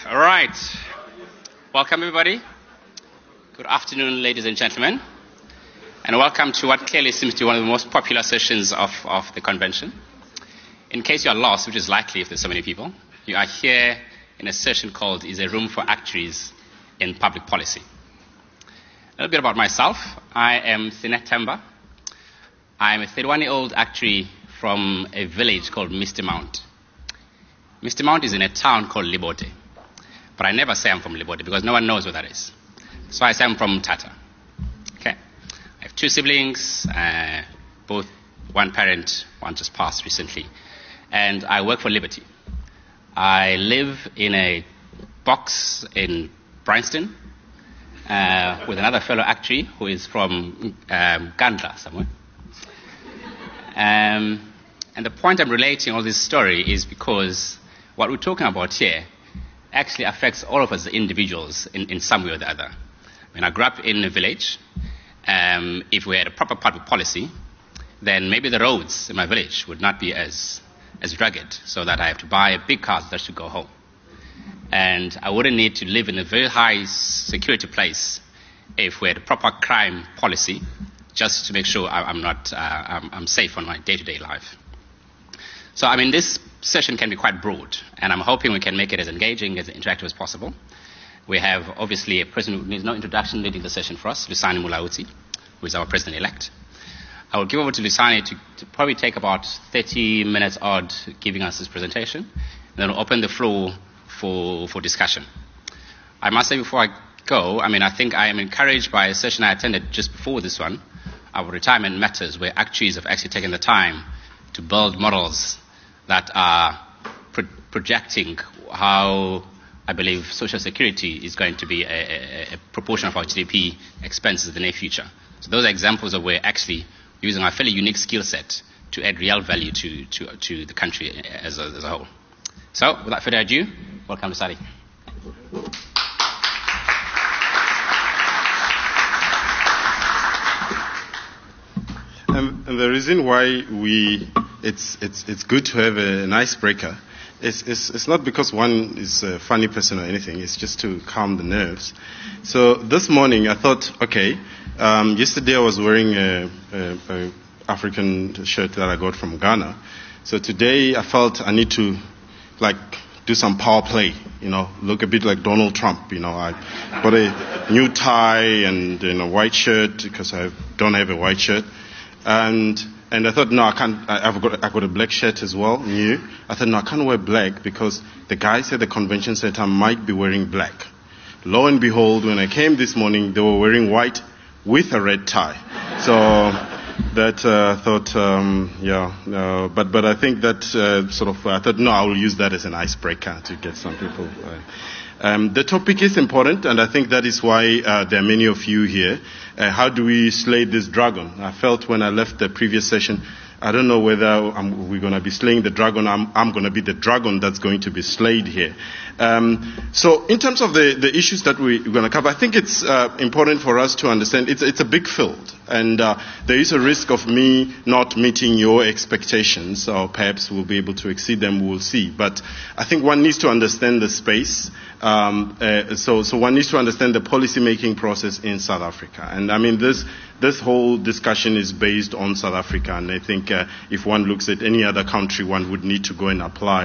All right. Welcome, everybody. Good afternoon, ladies and gentlemen. And welcome to what clearly seems to be one of the most popular sessions of the convention. In case you are lost, which is likely if there's so many people, you are here in a session called Is a Room for Actuaries in Public Policy. A little bit about myself. I am Sinet Temba. I'm a 31-year-old actuary from a village called Misty Mount. Misty Mount is in a town called Libote. But I never say I'm from Libote because no one knows where that is. So I say I'm from Tata. Okay. I have two siblings, both one parent, one just passed recently. And I work for Liberty. I live in a box in Bryanston with another fellow actuary who is from Gandla somewhere. And the point I'm relating all this story is because what we're talking about here actually affects all of us as individuals in some way or the other. When I grew up in a village, if we had a proper public policy, then maybe the roads in my village would not be as rugged, so that I have to buy a big car that should go home. And I wouldn't need to live in a very high security place if we had a proper crime policy, just to make sure I'm safe on my day-to-day life. So, I mean, this session can be quite broad, and I'm hoping we can make it as engaging, as interactive as possible. We have, obviously, a person who needs no introduction leading the session for us, Lusani Mulauti, who is our president-elect. I will give over to Lusani to probably take about 30 minutes odd giving us his presentation, and then we'll open the floor for discussion. I must say before I go, I think I am encouraged by a session I attended just before this one, our retirement matters, where actuaries have actually taken the time to build models that are projecting how, I believe, social security is going to be a proportion of our GDP expenses in the near future. So those are examples of where actually using our fairly unique skill set to add real value to the country as a whole. So, without further ado, welcome to Sadi. And the reason why it's good to have an icebreaker it's not because one is a funny person or anything. It's just to calm the nerves. So this morning I thought, okay, yesterday I was wearing a African shirt that I got from Ghana. So today I felt I need to do some power play, look a bit like Donald Trump. I got a new tie and a white shirt because I don't have a white shirt. And I thought, no, I can't. I've got a black shirt as well, new. I thought, no, I can't wear black because the guys at the convention center might be wearing black. Lo and behold, when I came this morning, they were wearing white with a red tie. So that but I think that I thought, no, I will use that as an icebreaker to get some people. The topic is important, and I think that is why there are many of you here. How do we slay this dragon? I felt when I left the previous session, I don't know whether we're going to be slaying the dragon. I'm going to be the dragon that's going to be slayed here. So in terms of the issues that we're going to cover, I think it's important for us to understand it's a big field. And there is a risk of me not meeting your expectations, or perhaps we'll be able to exceed them, we'll see. But I think one needs to understand the space. So one needs to understand the policy-making process in South Africa. And this whole discussion is based on South Africa. And I think if one looks at any other country, one would need to go and apply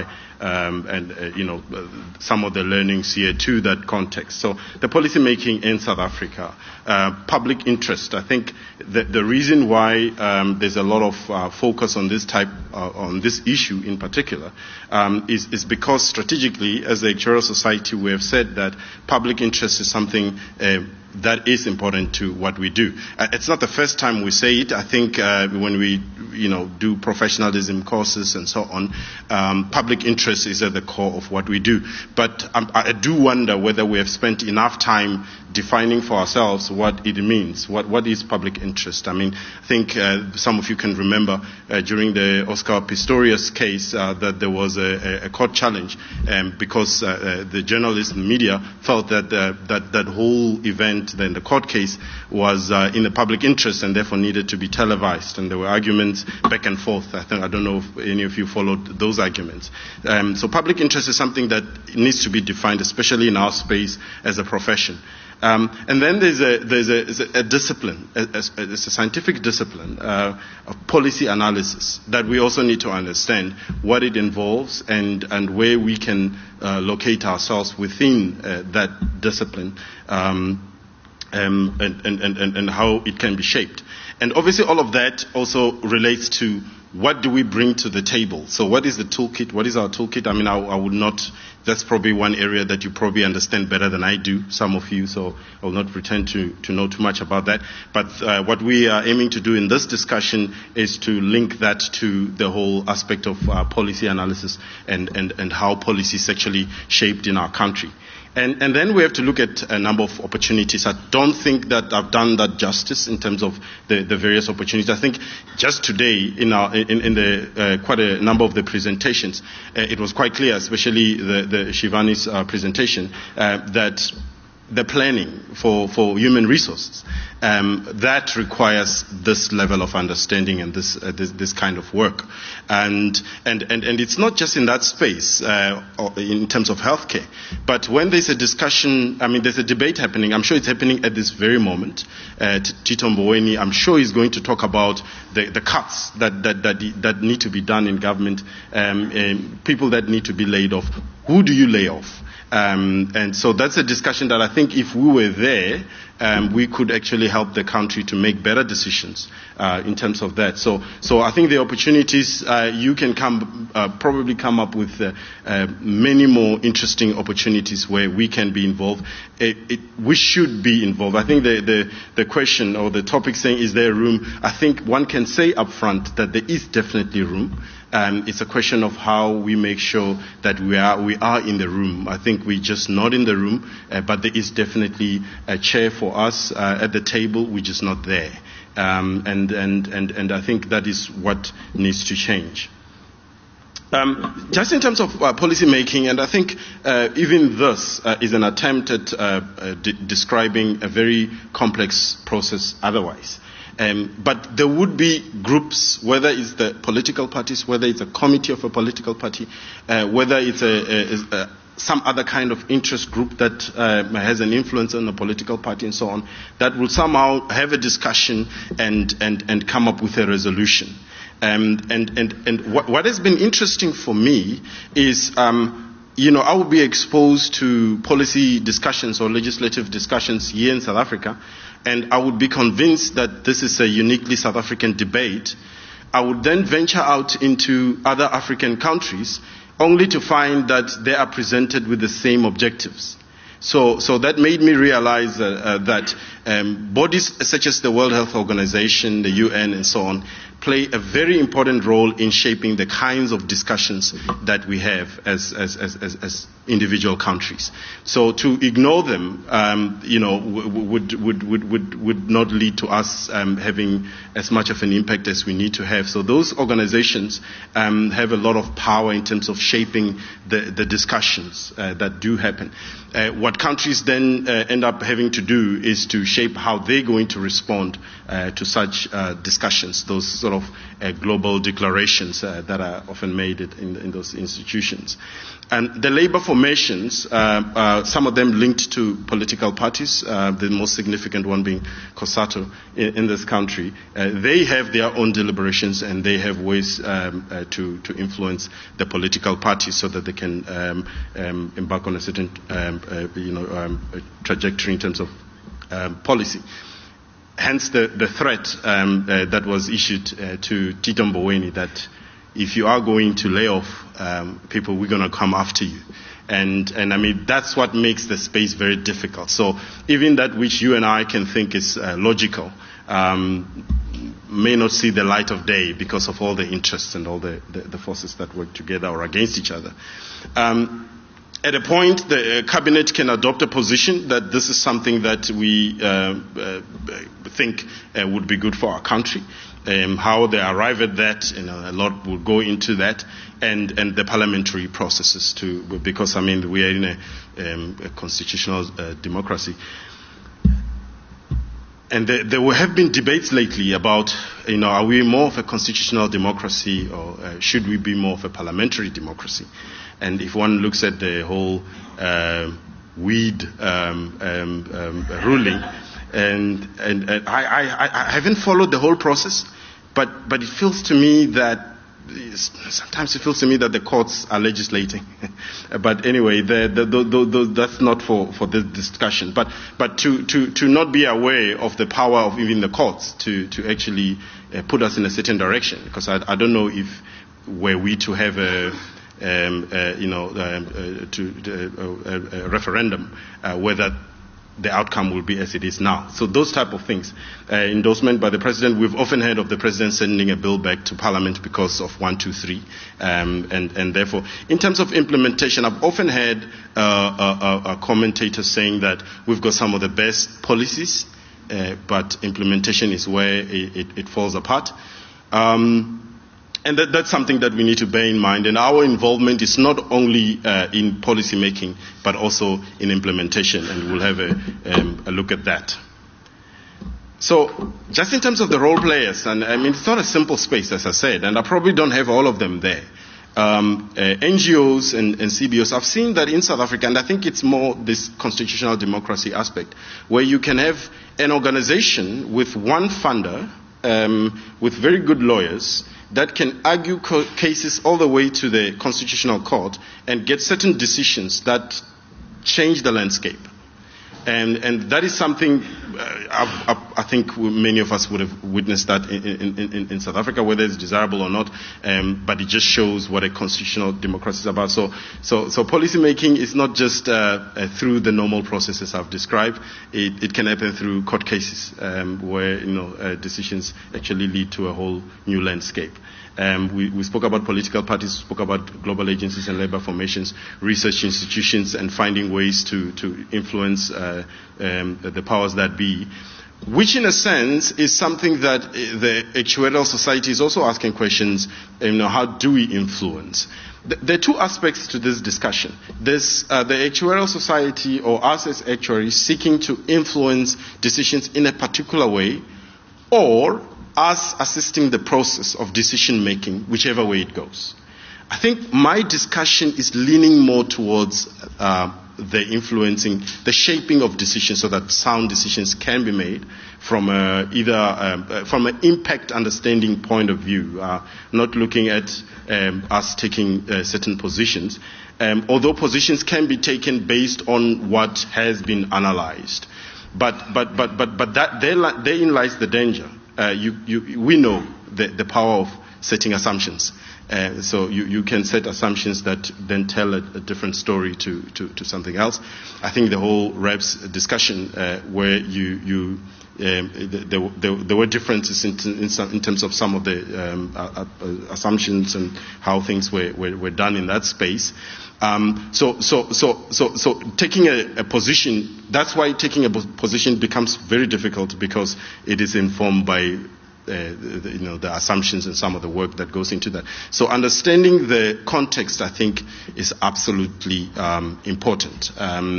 some of the learnings here to that context. So the policy making in South Africa, public interest. I think the reason why there's a lot of focus on on this issue in particular is because strategically, as the Actuarial Society, we have said that public interest is something that is important to what we do. It's not the first time we say it. I think when we do professionalism courses and so on, public interest is at the core of what we do. But I do wonder whether we have spent enough time defining for ourselves what it means. What is public interest? I think some of you can remember during the Oscar Pistorius case that there was a court challenge because the journalists and media felt that that whole event indictment, then the court case was in the public interest and therefore needed to be televised. And there were arguments back and forth. I don't know if any of you followed those arguments. So public interest is something that needs to be defined, especially in our space as a profession. And then there's a discipline, it's a scientific discipline of policy analysis that we also need to understand what it involves and where we can locate ourselves within that discipline and how it can be shaped. And obviously all of that also relates to what do we bring to the table? So what is the toolkit? What is our toolkit? I mean, I would not, that's probably one area that you probably understand better than I do, some of you, so I will not pretend to know too much about that. But what we are aiming to do in this discussion is to link that to the whole aspect of policy analysis and how policy is actually shaped in our country. And then we have to look at a number of opportunities. I don't think that I've done that justice in terms of the various opportunities. I think just today in the quite a number of the presentations, it was quite clear, especially the Shivani's presentation, that the planning for human resources that requires this level of understanding and this kind of work, and it's not just in that space in terms of healthcare, but when there's a discussion, I mean, there's a debate happening. I'm sure it's happening at this very moment. Tito Mboweni, I'm sure he's going to talk about the cuts that need to be done in government, people that need to be laid off. Who do you lay off? And so that's a discussion that I think if we were there, we could actually help the country to make better decisions in terms of that. So I think the opportunities, you can probably come up with many more interesting opportunities where we can be involved. We should be involved. I think the question or the topic saying, is there room? I think one can say up front that there is definitely room. It's a question of how we make sure that we are in the room. I think we're just not in the room, but there is definitely a chair for us at the table. We're just not there. And I think that is what needs to change. Just in terms of policy making, and I think even this is an attempt at describing a very complex process otherwise. But there would be groups, whether it's the political parties, whether it's a committee of a political party, whether it's some other kind of interest group that has an influence on the political party and so on, that will somehow have a discussion and come up with a resolution. And what has been interesting for me is, I will be exposed to policy discussions or legislative discussions here in South Africa, and I would be convinced that this is a uniquely South African debate. I would then venture out into other African countries only to find that they are presented with the same objectives. So that made me realize that bodies such as the World Health Organization, the UN, and so on, play a very important role in shaping the kinds of discussions that we have as individual countries. So to ignore them, would not lead to us having as much of an impact as we need to have. So those organizations have a lot of power in terms of shaping the discussions that do happen. What countries then end up having to do is to shape how they're going to respond to such discussions, those sort of global declarations that are often made in those institutions. And the labor formations, some of them linked to political parties, the most significant one being COSATU in this country, they have their own deliberations and they have ways to influence the political parties so that they can embark on a certain trajectory in terms of policy. Hence the threat that was issued to Tito Mboweni that if you are going to lay off people, we're going to come after you. And I mean, that's what makes the space very difficult. So even that which you and I can think is logical may not see the light of day because of all the interests and all the forces that work together or against each other. At a point, the cabinet can adopt a position that this is something that we think would be good for our country. How they arrive at that, a lot will go into that, and the parliamentary processes too, because I mean we are in a constitutional democracy. And there have been debates lately about, are we more of a constitutional democracy or should we be more of a parliamentary democracy? And if one looks at the whole weed ruling, and I haven't followed the whole process, but it feels to me that sometimes it feels to me that the courts are legislating. But anyway, that's not for this discussion. But to not be aware of the power of even the courts to actually put us in a certain direction, because I don't know if were we to have a referendum, whether the outcome will be as it is now. So those type of things. Endorsement by the President. We've often heard of the President sending a bill back to Parliament because of 1, 2, 3. And therefore, in terms of implementation, I've often heard a commentator saying that we've got some of the best policies, but implementation is where it falls apart. And that's something that we need to bear in mind. And our involvement is not only in policy making, but also in implementation. And we'll have a look at that. So, just in terms of the role players, and I mean, it's not a simple space, as I said, and I probably don't have all of them there. NGOs and CBOs, I've seen that in South Africa, and I think it's more this constitutional democracy aspect, where you can have an organization with one funder, with very good lawyers, that can argue cases all the way to the Constitutional Court and get certain decisions that change the landscape. And that is something I think many of us would have witnessed that in South Africa, whether it's desirable or not. But it just shows what a constitutional democracy is about. So policy making is not just through the normal processes I've described. It can happen through court cases where decisions actually lead to a whole new landscape. We spoke about political parties, spoke about global agencies and labor formations, research institutions, and finding ways to influence the powers that be, which in a sense is something that the actuarial society is also asking questions, how do we influence? There are two aspects to this discussion. There's the actuarial society, or us as actuaries, seeking to influence decisions in a particular way, or us assisting the process of decision making, whichever way it goes. I think my discussion is leaning more towards the influencing, the shaping of decisions so that sound decisions can be made from either from an impact understanding point of view, not looking at us taking certain positions, although positions can be taken based on what has been analyzed. But that therein lies the danger. We know the power of setting assumptions. So you can set assumptions that then tell a different story to something else. I think the whole REPS discussion where there were differences in terms of some of the assumptions and how things were done in that space. So taking a position, that's why taking a position becomes very difficult, because it is informed by the assumptions and some of the work that goes into that. So understanding the context, I think, is absolutely important.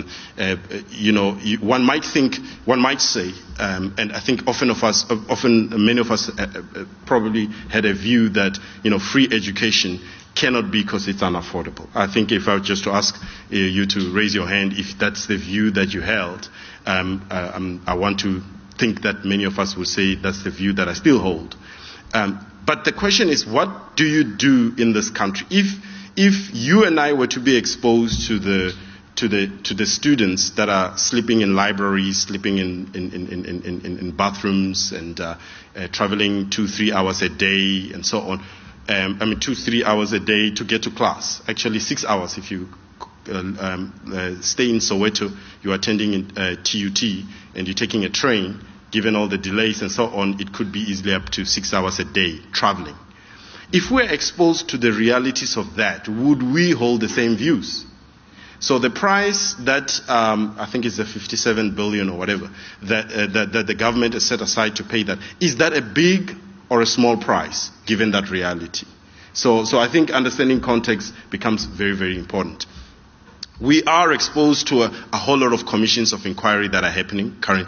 One might say, and I think many of us probably had a view that, free education cannot be because it's unaffordable. I think if I were just to ask you to raise your hand if that's the view that you held, I want to think that many of us would say that's the view that I still hold. But the question is, what do you do in this country? If you and I were to be exposed to the students that are sleeping in libraries, sleeping in bathrooms, and traveling 2-3 hours a day, and so on. 2-3 hours a day to get to class. Actually, 6 hours if you stay in Soweto, you're attending TUT, and you're taking a train. Given all the delays and so on, it could be easily up to 6 hours a day traveling. If we're exposed to the realities of that, would we hold the same views? So the price that I think is the 57 billion or whatever that the government has set aside to pay that, is that a big or a small price given that reality? So I think understanding context becomes very, very important. We are exposed to a whole lot of commissions of inquiry that are happening currently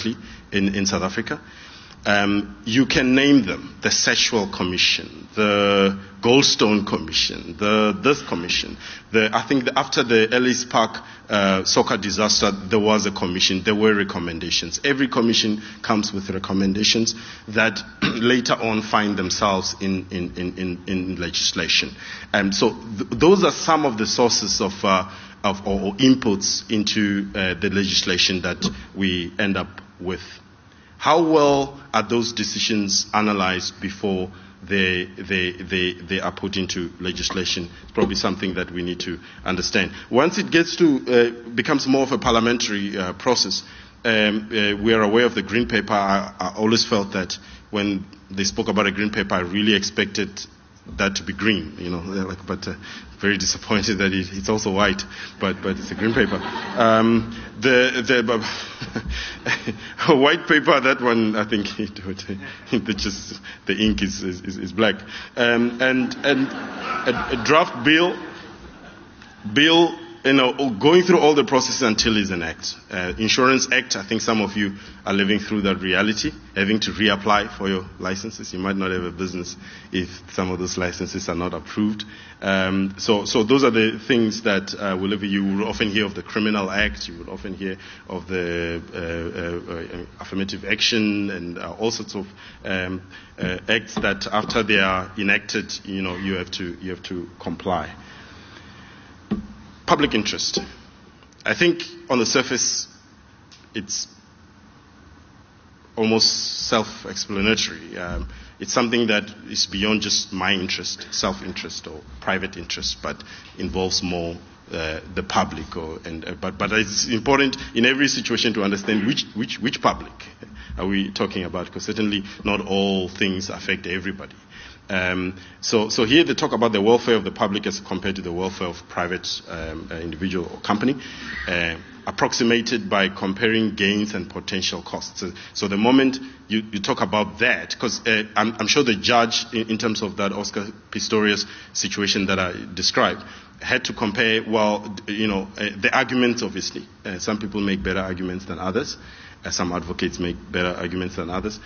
in South Africa. You can name them: the Sexual Commission, the Goldstone Commission, this commission. I think after the Ellis Park soccer disaster, there was a commission. There were recommendations. Every commission comes with recommendations that later on find themselves in legislation. So those are some of the sources of or inputs into the legislation that we end up with. How well are those decisions analyzed before they are put into legislation? It's probably something that we need to understand. Once it gets to becomes more of a parliamentary process, we are aware of the Green Paper. I always felt that when they spoke about a Green Paper, I really expected that to be green, but very disappointed that it's also white, but it's a Green Paper. The white paper, that one, I think the ink is black, and a draft bill, going through all the processes until it's an act. Insurance Act, I think some of you are living through that reality, having to reapply for your licenses. You might not have a business if some of those licenses are not approved. So those are the things that you will often hear of the Criminal Act. You will often hear of the affirmative action and all sorts of acts that after they are enacted, you have to comply. Public interest. I think on the surface, it's almost self-explanatory. It's something that is beyond just my interest, self-interest or private interest, but involves more the public. But it's important in every situation to understand which public are we talking about, because certainly not all things affect everybody. So here they talk about the welfare of the public as compared to the welfare of private individual or company, approximated by comparing gains and potential costs. So the moment you talk about that, because I'm sure the judge, in terms of that Oscar Pistorius situation that I described, had to compare, the arguments, obviously. Some people make better arguments than others. Some advocates make better arguments than others.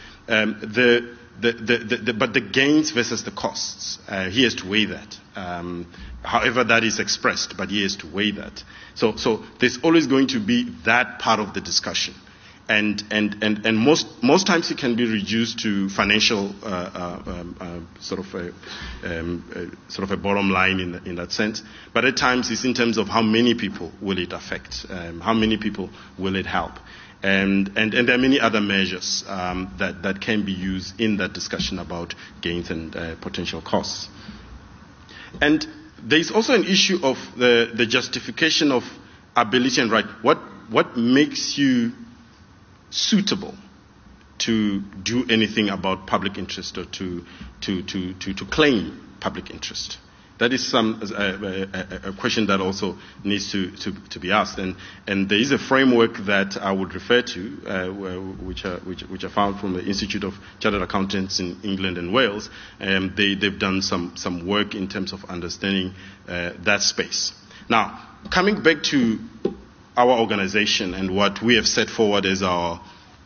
But the gains versus the costs, he has to weigh that. However that is expressed, but he has to weigh that. So there's always going to be that part of the discussion. And most times it can be reduced to financial sort of a bottom line in that sense. But at times it's in terms of how many people will it affect, how many people will it help. And there are many other measures that can be used in that discussion about gains and potential costs. And there is also an issue of the justification of ability and right. What makes you suitable to do anything about public interest or to claim public interest? That is a question that also needs to be asked, and there is a framework that I would refer to, which I found from the Institute of Chartered Accountants in England and Wales. They've done some work in terms of understanding that space. Now, coming back to our organization and what we have set forward as our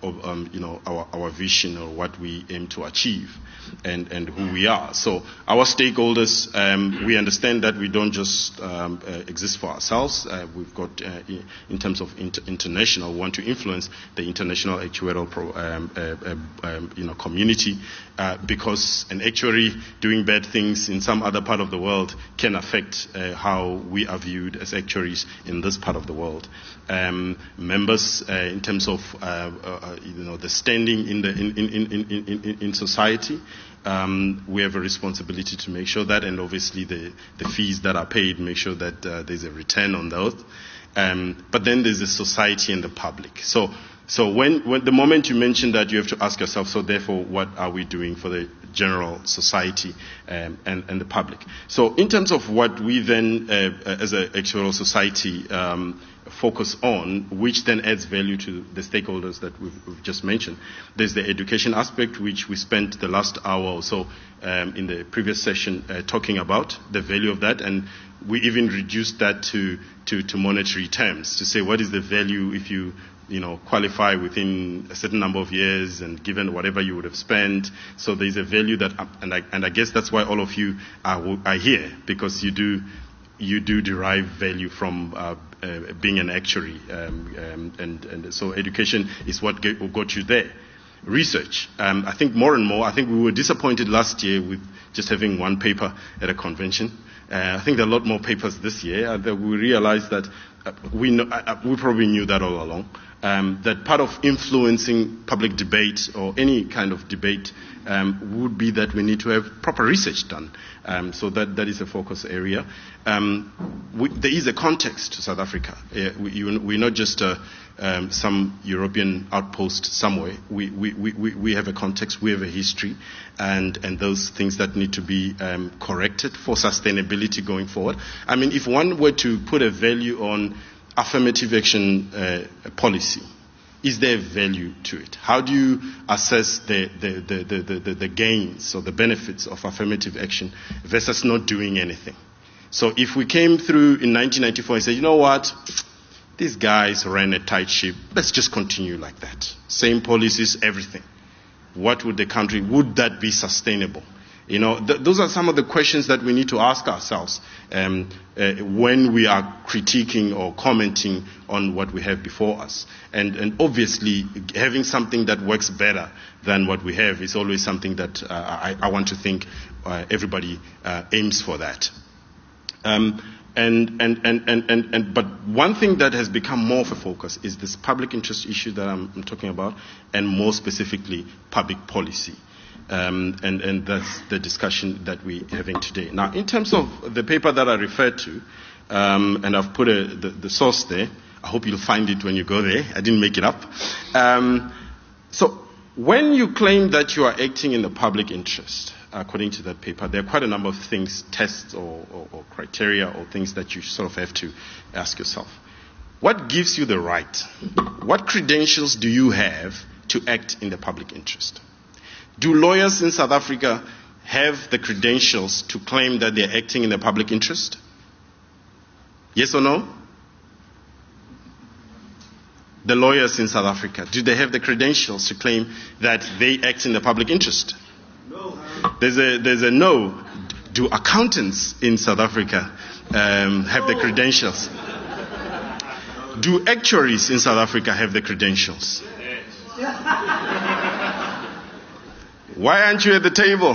vision or what we aim to achieve and who we are. So our stakeholders, we understand that we don't just exist for ourselves. We've got, in terms of international, we want to influence the international actuarial community, because an actuary doing bad things in some other part of the world can affect how we are viewed as actuaries in this part of the world. Members, in terms of the standing in society, we have a responsibility to make sure that, and obviously the fees that are paid, make sure that there's a return on those. But then there's the society and the public. So when the moment you mention that, you have to ask yourself, so therefore, what are we doing for the general society and the public? So in terms of what we then, as an actuarial society, focus on, which then adds value to the stakeholders that we've just mentioned. There's the education aspect, which we spent the last hour or so in the previous session talking about, the value of that, and we even reduced that to monetary terms, to say what is the value if you qualify within a certain number of years and given whatever you would have spent. So there's a value that, and I guess that's why all of you are here, because you do derive value from being an actuary, and so education is what got you there. Research. I think more and more, I think we were disappointed last year with just having one paper at a convention. I think there are a lot more papers this year. That we realized that we probably knew that all along, that part of influencing public debate or any kind of debate would be that we need to have proper research done. So that is a focus area. There is a context to South Africa. We're not just some European outpost somewhere. We have a context, we have a history, and those things that need to be corrected for sustainability going forward. I mean, if one were to put a value on affirmative action policy, is there value to it? How do you assess the gains or the benefits of affirmative action versus not doing anything? So if we came through in 1994 and said, you know what, these guys ran a tight ship, let's just continue like that. Same policies, everything. Would that be sustainable? Those are some of the questions that we need to ask ourselves when we are critiquing or commenting on what we have before us. And obviously, having something that works better than what we have is always something that I want to think everybody aims for that. But one thing that has become more of a focus is this public interest issue that I'm talking about, and more specifically, public policy. And that's the discussion that we're having today. Now, in terms of the paper that I referred to, and I've put the source there. I hope you'll find it when you go there. I didn't make it up. So when you claim that you are acting in the public interest, according to that paper, there are quite a number of things, tests or criteria or things that you sort of have to ask yourself. What gives you the right? What credentials do you have to act in the public interest? Do lawyers in South Africa have the credentials to claim that they're acting in the public interest? Yes or no? The lawyers in South Africa, do they have the credentials to claim that they act in the public interest? No. There's a no. Do accountants in South Africa have the credentials? Do actuaries in South Africa have the credentials? Why aren't you at the table?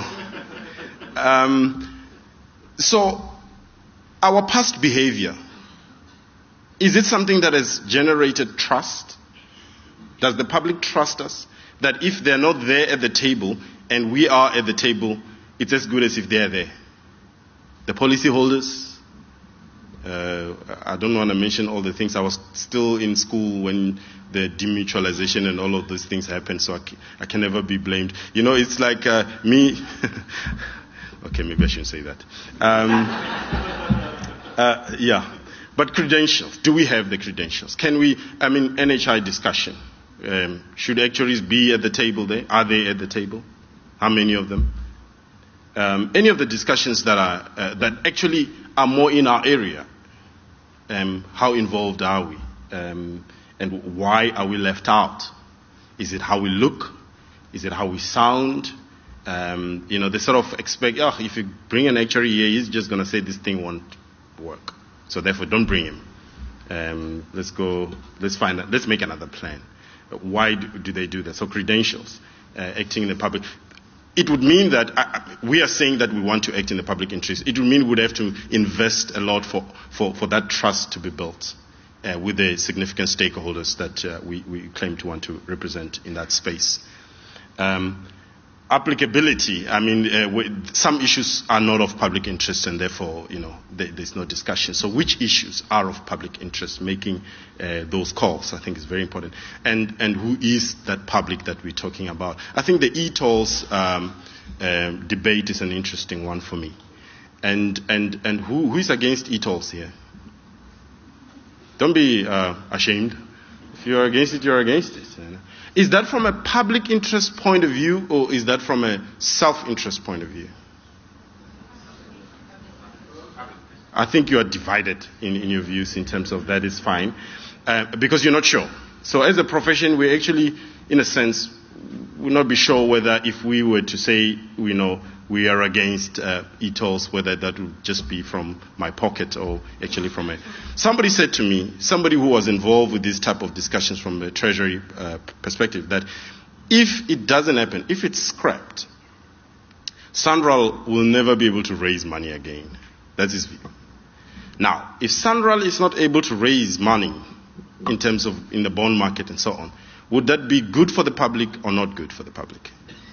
So, our past behavior, is it something that has generated trust? Does the public trust us? That if they're not there at the table and we are at the table, it's as good as if they're there. The policyholders, I don't want to mention all the things. I was still in school when the demutualization and all of those things happened, so I can never be blamed. It's like me. Okay, maybe I shouldn't say that. Yeah. But credentials. Do we have the credentials? NHI discussion. Should actuaries be at the table there? Are they at the table? How many of them? Any of the discussions that actually are more in our area. How involved are we? And why are we left out? Is it how we look? Is it how we sound? They sort of expect, if you bring an actuary here, he's just going to say this thing won't work. So therefore, don't bring him. Let's make another plan. Why do they do that? So credentials, acting in the public. It would mean that we are saying that we want to act in the public interest. It would mean we'd have to invest a lot for that trust to be built with the significant stakeholders that we claim to want to represent in that space. Applicability, some issues are not of public interest and therefore, there's no discussion. So which issues are of public interest? Making those calls, I think, is very important. And who is that public that we're talking about? I think the e-tolls debate is an interesting one for me. And who is against e-tolls here? Don't be ashamed. If you're against it, you're against it. Is that from a public interest point of view, or is that from a self-interest point of view? I think you are divided in your views in terms of that is fine, because you're not sure. So as a profession, we actually, in a sense, would not be sure whether if we were to say, we are against e-tolls, whether that would just be from my pocket or actually from a... Somebody said to me, somebody who was involved with this type of discussions from the Treasury perspective, that if it doesn't happen, if it's scrapped, SANRAL will never be able to raise money again. That's his view. Now, if SANRAL is not able to raise money in terms of in the bond market and so on, would that be good for the public or not good for the public?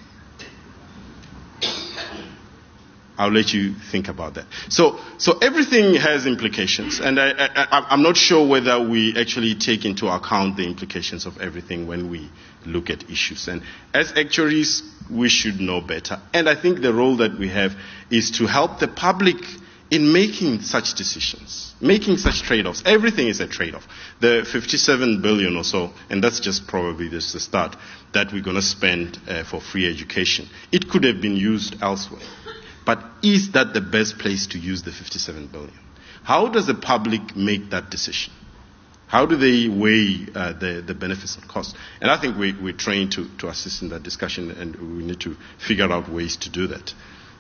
I'll let you think about that. So everything has implications, and I'm not sure whether we actually take into account the implications of everything when we look at issues. And as actuaries, we should know better. And I think the role that we have is to help the public in making such decisions, making such trade-offs. Everything is a trade-off. The 57 billion or so, and that's just probably just the start, that we're going to spend for free education. It could have been used elsewhere. But is that the best place to use the 57 billion? How does the public make that decision? How do they weigh the benefits and costs? And I think we're trained to assist in that discussion, and we need to figure out ways to do that.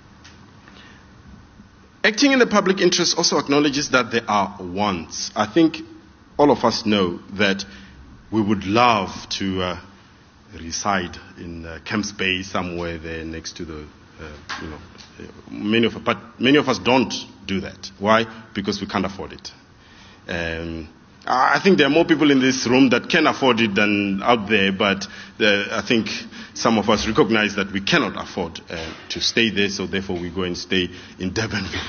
Acting in the public interest also acknowledges that there are wants. I think all of us know that we would love to reside in Camps Bay somewhere there next to the, many of us don't do that. Why? Because we can't afford it. I think there are more people in this room that can afford it than out there, but I think some of us recognize that we cannot afford to stay there, so therefore we go and stay in Durbanville.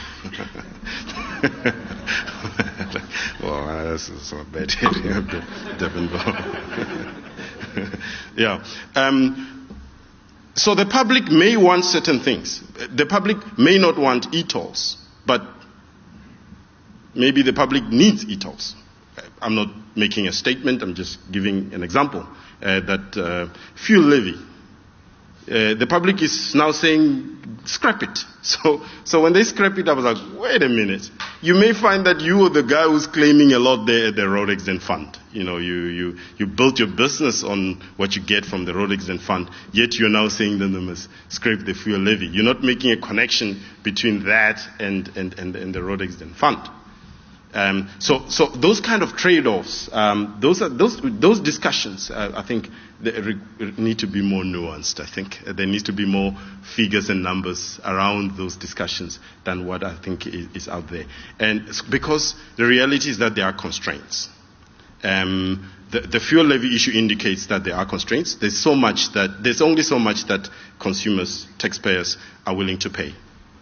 Well, that's not bad. Durbanville. Yeah. So the public may want certain things. The public may not want e-tolls, but maybe the public needs e-tolls. I'm not making a statement, I'm just giving an example. That fuel levy, the public is now saying, scrap it. So when they scrap it, I was like, wait a minute. You may find that you are the guy who's claiming a lot there at the Road Accident Fund. You built your business on what you get from the Road Accident Fund, yet you're now saying that they must scrape the fuel levy. You're not making a connection between that and the Road Accident Fund. So those kind of trade-offs, those discussions, I think they need to be more nuanced. I think there needs to be more figures and numbers around those discussions than what I think is out there. And because the reality is that there are constraints. The fuel levy issue indicates that there are constraints. There's only so much that consumers, taxpayers, are willing to pay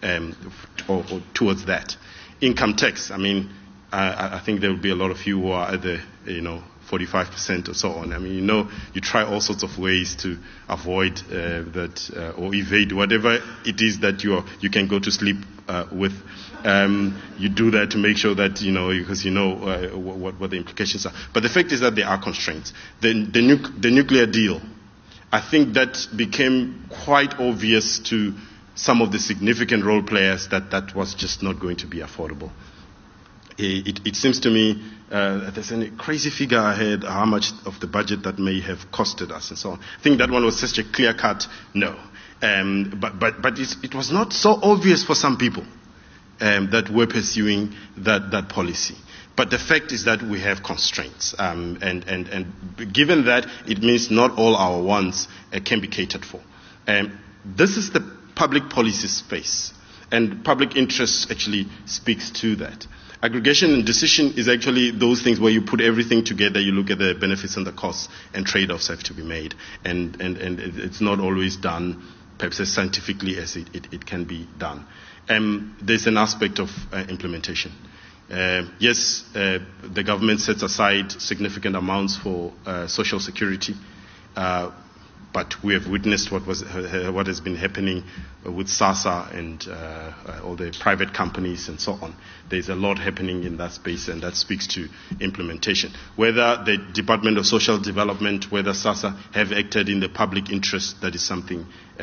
or towards that. Income tax, I think there will be a lot of you who are at the 45% or so on. You try all sorts of ways to avoid that or evade whatever it is that you can go to sleep with. You do that to make sure that because what the implications are. But the fact is that there are constraints. The nuclear deal, I think that became quite obvious to some of the significant role players that was just not going to be affordable. It seems to me there's a crazy figure I heard how much of the budget that may have costed us and so on. I think that one was such a clear-cut no. But it was not so obvious for some people that were pursuing that policy. But the fact is that we have constraints. And given that, it means not all our wants can be catered for. This is the public policy space. And public interest actually speaks to that. Aggregation and decision is actually those things where you put everything together, you look at the benefits and the costs, and trade-offs have to be made. And it's not always done perhaps as scientifically as it can be done. There's an aspect of implementation. Yes, the government sets aside significant amounts for social security, but we have witnessed what has been happening with SASSA and all the private companies and so on. There's a lot happening in that space, and that speaks to implementation. Whether the Department of Social Development, whether SASSA have acted in the public interest, that is something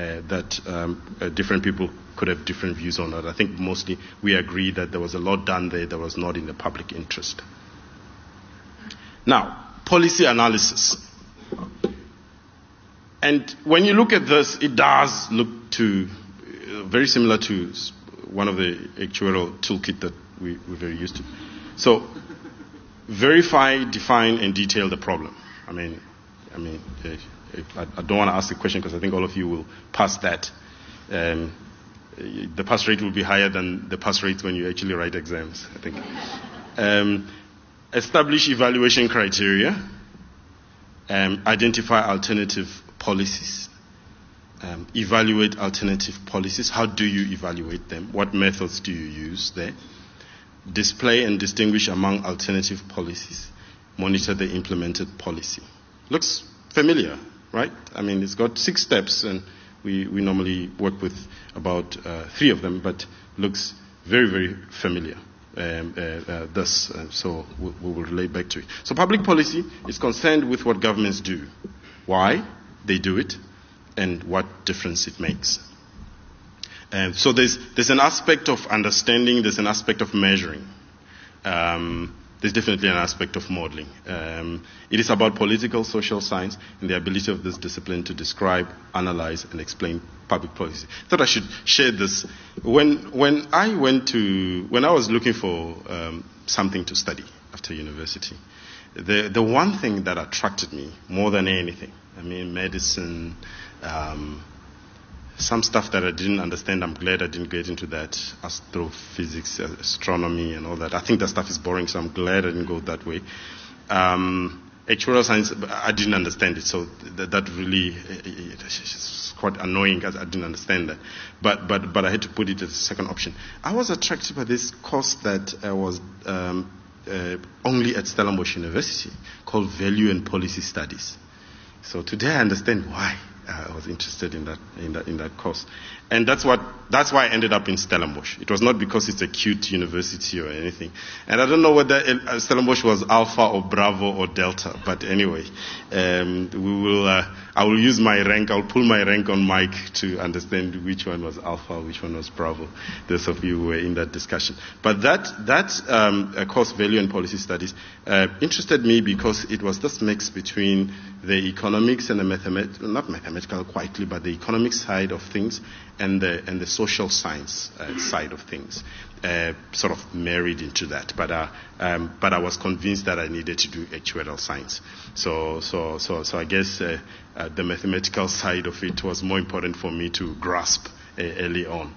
that different people could have different views on that. I think mostly we agree that there was a lot done there that was not in the public interest. Now, policy analysis. And when you look at this, it does look to very similar to one of the actuarial toolkit that we're very used to. So, verify, define, and detail the problem. I don't want to ask the question because I think all of you will pass that. The pass rate will be higher than the pass rates when you actually write exams, I think. Establish evaluation criteria. Identify alternative policies. Evaluate alternative policies. How do you evaluate them? What methods do you use there? Display and distinguish among alternative policies. Monitor the implemented policy. Looks familiar, right? I mean, it's got 6 steps, and we normally work with about 3 of them, but looks very, very familiar. So we will relate back to it. So public policy is concerned with what governments do, why they do it, and what difference it makes. So there's an aspect of understanding, there's an aspect of measuring. There's definitely an aspect of modeling. It is about political social science and the ability of this discipline to describe, analyze, and explain public policy. I thought I should share this. When I was looking for something to study after university, the one thing that attracted me more than anything, I mean, medicine, some stuff that I didn't understand, I'm glad I didn't get into that, astrophysics, astronomy, and all that. I think that stuff is boring, so I'm glad I didn't go that way. Actuarial science, I didn't understand it, so that really, it's quite annoying because I didn't understand that. But I had to put it as a second option. I was attracted by this course that was only at Stellenbosch University called Value and Policy Studies. So today I understand why I was interested in that course, and that's why I ended up in Stellenbosch. It was not because it's a cute university or anything, and I don't know whether Stellenbosch was Alpha or Bravo or Delta, but anyway, I will use my rank. I'll pull my rank on Mike to understand which one was Alpha, which one was Bravo. Those of you who were in that discussion, but that course, Value and Policy Studies, interested me because it was this mix between the economics and the not mathematical quietly, but the economic side of things and the social science side of things, sort of married into that. But I was convinced that I needed to do actuarial science. So I guess the mathematical side of it was more important for me to grasp early on.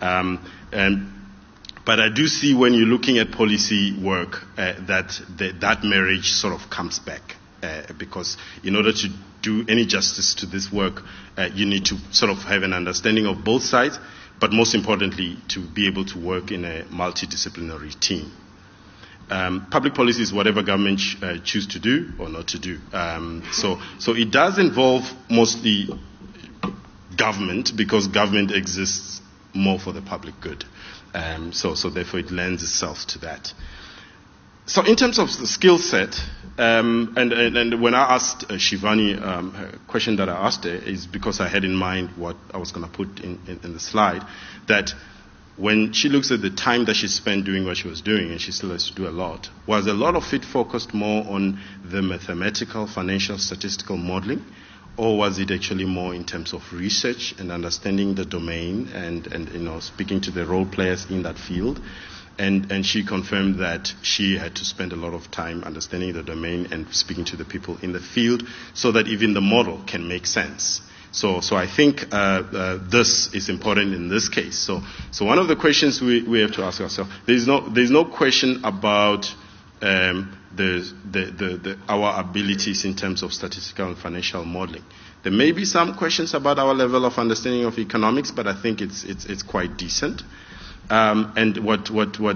But I do see when you're looking at policy work that marriage sort of comes back. Because in order to do any justice to this work, you need to sort of have an understanding of both sides, but most importantly, to be able to work in a multidisciplinary team. Public policy is whatever governments choose to do or not to do. So it does involve mostly government, because government exists more for the public good. So therefore it lends itself to that. So in terms of the skill set, and when I asked Shivani, a question that I asked her is because I had in mind what I was going to put in the slide, that when she looks at the time that she spent doing what she was doing, and she still has to do a lot, was a lot of it focused more on the mathematical, financial, statistical modeling, or was it actually more in terms of research and understanding the domain and speaking to the role players in that field? And she confirmed that she had to spend a lot of time understanding the domain and speaking to the people in the field so that even the model can make sense. So I think this is important in this case. So one of the questions we have to ask ourselves, there's no question about our abilities in terms of statistical and financial modeling. There may be some questions about our level of understanding of economics, but I think it's quite decent. And what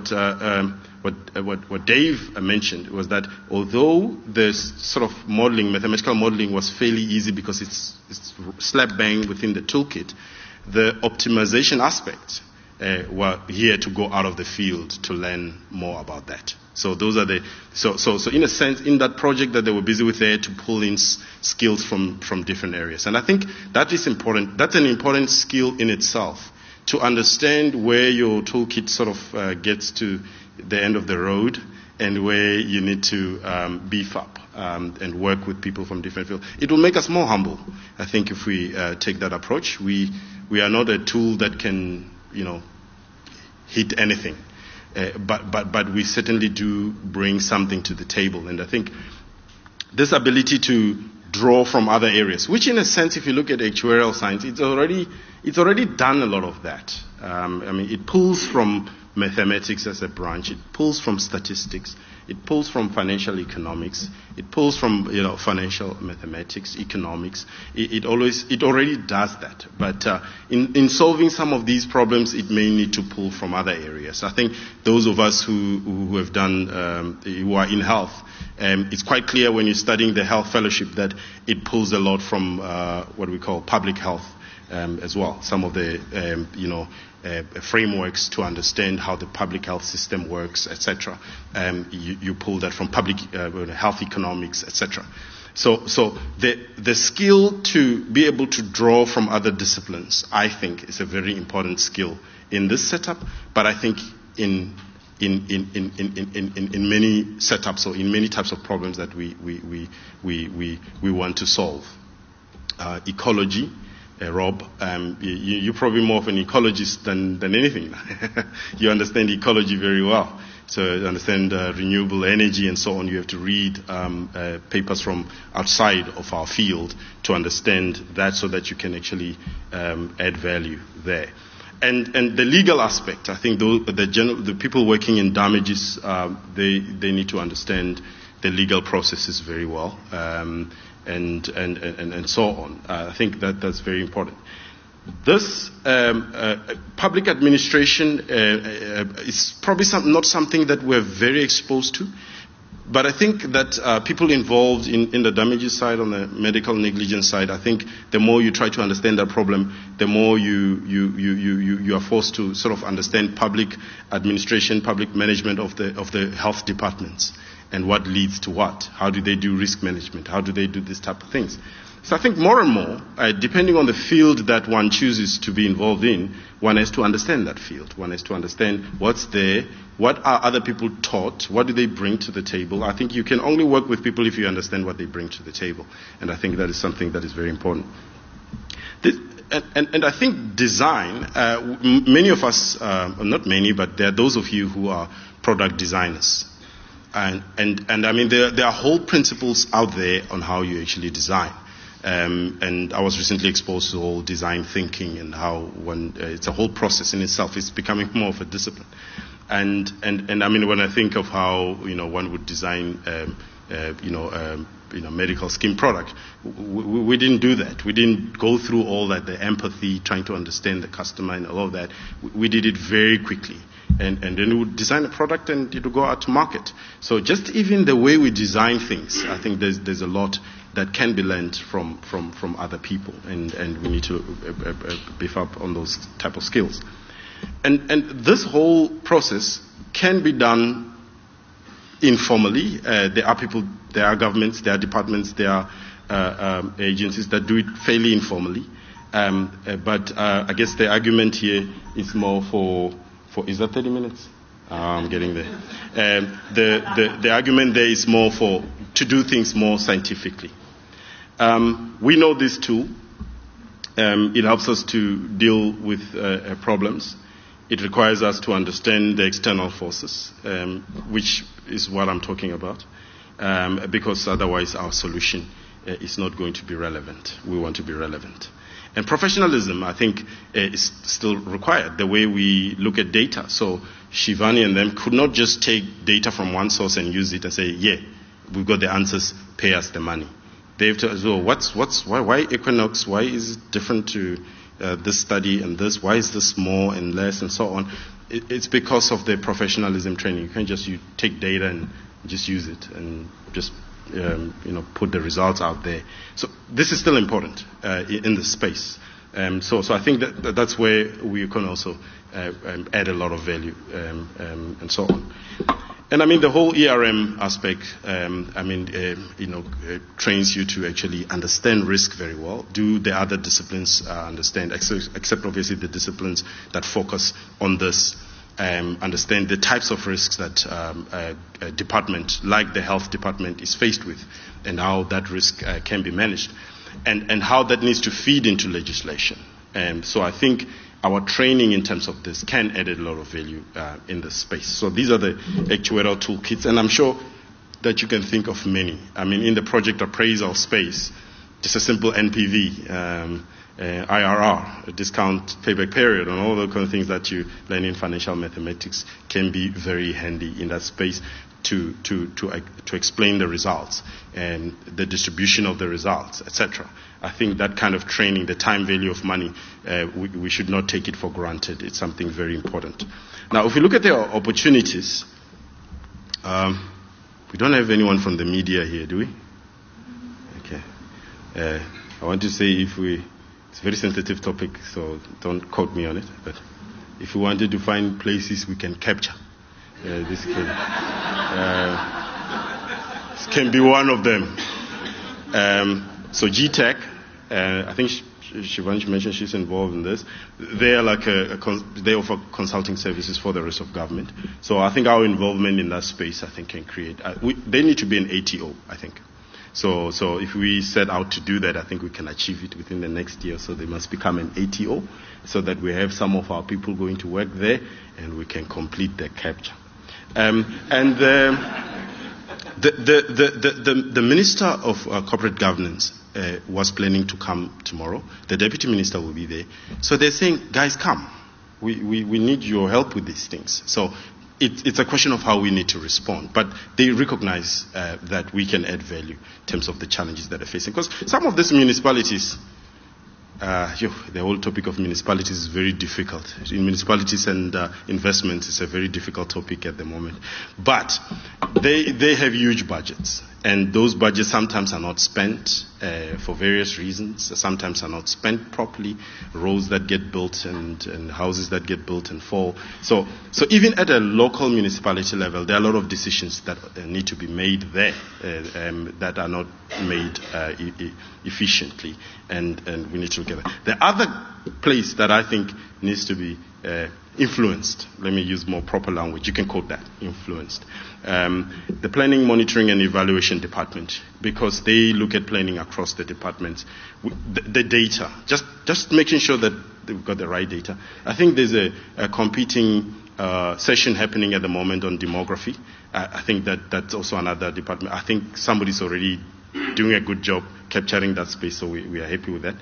Dave mentioned was that although the sort of modeling, mathematical modeling, was fairly easy because it's slap bang within the toolkit, the optimization aspects were here to go out of the field to learn more about that. So those are so in a sense, in that project that they were busy with, there to pull in skills from different areas, and I think that is important. That's an important skill in itself, to understand where your toolkit sort of gets to the end of the road and where you need to beef up and work with people from different fields. It will make us more humble. I think if we take that approach, we are not a tool that can, hit anything. But we certainly do bring something to the table. And I think this ability to draw from other areas, which in a sense, if you look at actuarial science, it's already done a lot of that. It pulls from mathematics as a branch, it pulls from statistics, it pulls from financial economics, it pulls from financial mathematics, economics. It already does that. But in solving some of these problems, it may need to pull from other areas. I think those of us who have done who are in health, it's quite clear when you're studying the health fellowship that it pulls a lot from what we call public health as well. Some of the frameworks to understand how the public health system works, etc. You pull that from public health economics, etc. So the skill to be able to draw from other disciplines, I think, is a very important skill in this setup. But I think in many setups or in many types of problems that we want to solve. Ecology. Rob, you're probably more of an ecologist than anything. You understand ecology very well. So to understand renewable energy and so on, you have to read papers from outside of our field to understand that, so that you can actually add value there. And the legal aspect, I think the people working in damages, they need to understand the legal processes very well. And so on. I think that's very important. This public administration is probably not something that we're very exposed to, but I think that people involved in the damages side, on the medical negligence side, I think the more you try to understand that problem, the more you are forced to sort of understand public administration, public management of the health departments. And what leads to what? How do they do risk management? How do they do this type of things? So I think more and more, depending on the field that one chooses to be involved in, one has to understand that field. One has to understand what's there, what are other people taught, what do they bring to the table. I think you can only work with people if you understand what they bring to the table. And I think that is something that is very important. And I think design, many of us, not many, but there are those of you who are product designers. And I mean, there are whole principles out there on how you actually design. And I was recently exposed to all design thinking and how it's a whole process in itself. It's becoming more of a discipline. And I mean, when I think of how, one would design, medical skin product, we didn't do that. We didn't go through all that, the empathy, trying to understand the customer and all of that. We did it very quickly. And then we would design a product and it would go out to market. So just even the way we design things, I think there's a lot that can be learned from other people, and we need to beef up on those type of skills. And this whole process can be done informally. There are people, there are governments, there are departments, there are agencies that do it fairly informally. But I guess the argument here is more for is that 30 minutes? I'm getting there. The argument there is more to do things more scientifically. We know this tool. It helps us to deal with problems. It requires us to understand the external forces, which is what I'm talking about, because otherwise our solution is not going to be relevant. We want to be relevant. And professionalism, I think, is still required, the way we look at data. So Shivani and them could not just take data from one source and use it and say, yeah, we've got the answers, pay us the money. They have to, so why Equinox, why is it different to this study and this, why is this more and less and so on? It's because of the professionalism training. You can't just take data and just use it and just put the results out there. So this is still important in the space. So I think that's where we can also add a lot of value and so on. And I mean, the whole ERM aspect, trains you to actually understand risk very well. Do the other disciplines understand, except obviously the disciplines that focus on this. understand the types of risks that a department like the health department is faced with, and how that risk can be managed, and how that needs to feed into legislation. So I think our training in terms of this can add a lot of value in this space. So these are the actuarial toolkits, and I'm sure that you can think of many. I mean, in the project appraisal space, just a simple NPV, IRR, a discount payback period, and all the kind of things that you learn in financial mathematics can be very handy in that space to explain the results and the distribution of the results, etc. I think that kind of training, the time value of money, we should not take it for granted. It's something very important. Now, if we look at the opportunities, we don't have anyone from the media here, do we? Okay. I want to say it's a very sensitive topic, so don't quote me on it, but if we wanted to find places we can capture, this can be one of them. So GTEC, I think Shivansh mentioned she's involved in this. They are like they offer consulting services for the rest of government. So I think our involvement in that space, I think, can create. They need to be an ATO, I think. So if we set out to do that, I think we can achieve it within the next year. So they must become an ATO, so that we have some of our people going to work there, and we can complete the capture. And the Minister of Corporate Governance was planning to come tomorrow. The Deputy Minister will be there. So they're saying, guys, come. We need your help with these things. So it's a question of how we need to respond. But they recognize that we can add value in terms of the challenges that they're facing. Because some of these municipalities, the whole topic of municipalities is very difficult. In municipalities and investments, it's a very difficult topic at the moment. But they have huge budgets. And those budgets sometimes are not spent for various reasons. Sometimes are not spent properly. Roads that get built and houses that get built and fall. So even at a local municipality level, there are a lot of decisions that need to be made there that are not made efficiently. And we need to look at that. The other place that I think needs to be influenced, let me use more proper language, you can quote that, influenced. The Planning, Monitoring and Evaluation Department, because they look at planning across the departments. The data, just making sure that we've got the right data. I think there's a competing session happening at the moment on demography. I think that's also another department. I think somebody's already doing a good job capturing that space, so we are happy with that.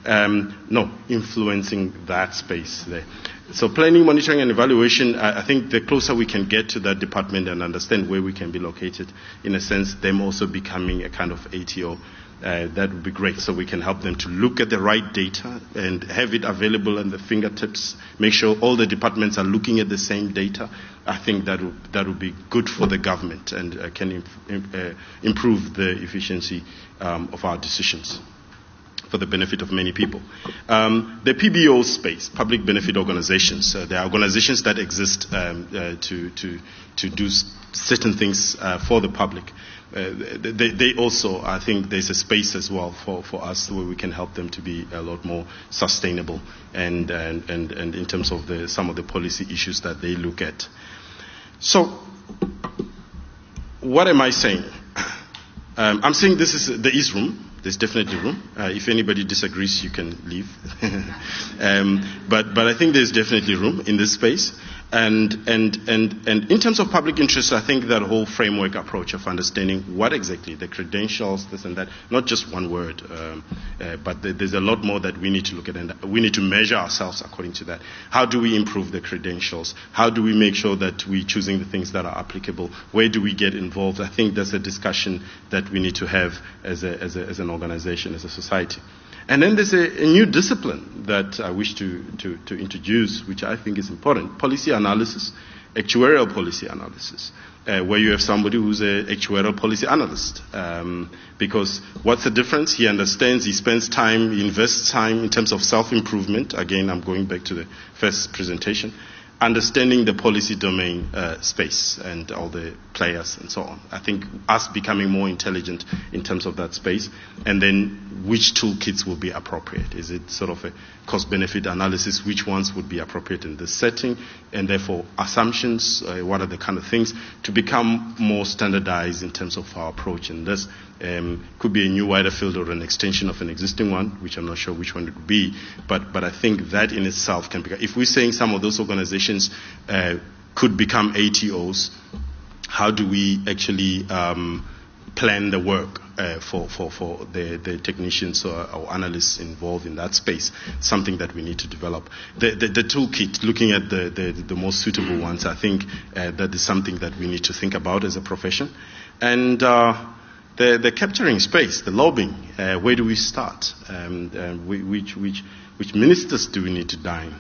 Influencing that space there. So planning, monitoring and evaluation, I think the closer we can get to that department and understand where we can be located, in a sense, them also becoming a kind of ATO, that would be great. So we can help them to look at the right data and have it available at the fingertips, make sure all the departments are looking at the same data. I think that would be good for the government and can improve the efficiency of our decisions for the benefit of many people. The PBO space, public benefit organizations, there are organizations that exist to do certain things for the public. They also, I think there's a space as well for us where we can help them to be a lot more sustainable and in terms of some of the policy issues that they look at. So, what am I saying? I'm saying there is room. There's definitely room. If anybody disagrees, you can leave. But I think there's definitely room in this space. And in terms of public interest, I think that whole framework approach of understanding what exactly the credentials, this and that, not just one word, but there's a lot more that we need to look at, and we need to measure ourselves according to that. How do we improve the credentials? How do we make sure that we're choosing the things that are applicable? Where do we get involved? I think that's a discussion that we need to have as an organization, as a society. And then there's a new discipline that I wish to introduce, which I think is important: policy analysis, actuarial policy analysis, where you have somebody who's an actuarial policy analyst. Because what's the difference? He understands, he spends time, he invests time in terms of self-improvement. Again, I'm going back to the first presentation. understanding the policy domain space and all the players and so on. I think us becoming more intelligent in terms of that space, and then which toolkits will be appropriate. Is it sort of a cost-benefit analysis, which ones would be appropriate in this setting, and therefore assumptions, what are the kind of things to become more standardized in terms of our approach. And this could be a new wider field or an extension of an existing one, which I'm not sure which one it would be, but I think that in itself can become, if we're saying some of those organizations could become ATOs, how do we actually plan the work for the technicians or analysts involved in that space? Something that we need to develop. The toolkit, looking at the most suitable ones, I think that is something that we need to think about as a profession. And the capturing space, the lobbying, where do we start? Which ministers do we need to dine?